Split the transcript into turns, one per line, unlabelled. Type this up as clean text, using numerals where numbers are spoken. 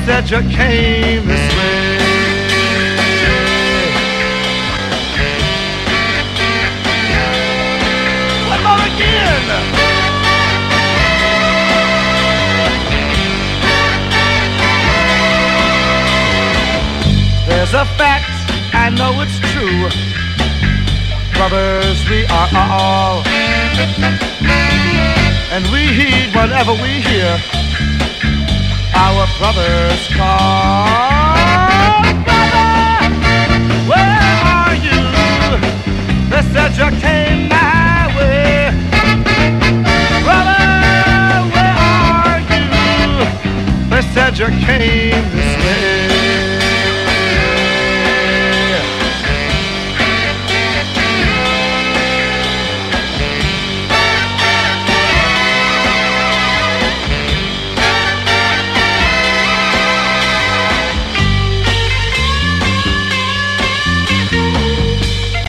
said you came this way. One more again. There's a fact, I know it's true. Brothers, we are all, and we heed whatever we hear our brothers call. Brother, where are you? They said you came my way. Brother, where are you? They said you came this way.